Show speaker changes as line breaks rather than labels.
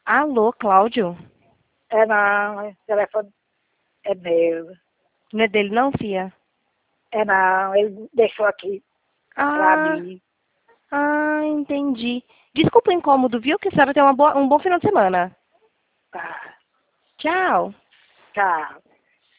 Alô, Cláudio?
É não, o telefone é meu.
Não é dele não, fia?
É não, ele deixou aqui pra
Ah,
mim.
entendi. Desculpa o incômodo, viu? Que a senhora tem um bom final de semana.
Tá,
Tchau.
tchau.